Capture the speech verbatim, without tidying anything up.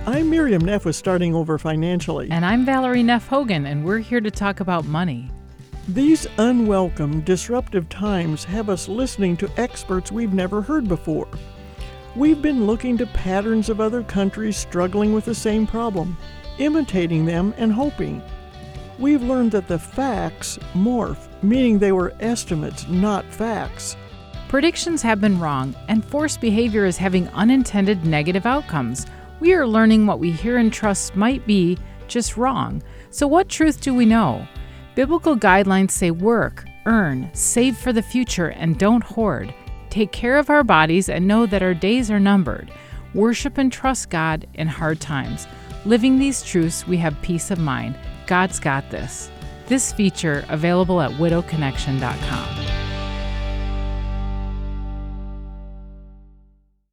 I'm Miriam Neff with Starting Over Financially. And I'm Valerie Neff Hogan, and we're here to talk about money. These unwelcome, disruptive times have us listening to experts we've never heard before. We've been looking to patterns of other countries struggling with the same problem, imitating them and hoping. We've learned that the facts morph, meaning they were estimates, not facts. Predictions have been wrong, and forced behavior is having unintended negative outcomes. We are learning what we hear and trust might be just wrong. So what truth do we know? Biblical guidelines say work, earn, save for the future, and don't hoard. Take care of our bodies and know that our days are numbered. Worship and trust God in hard times. Living these truths, we have peace of mind. God's got this. This feature available at widow connection dot com.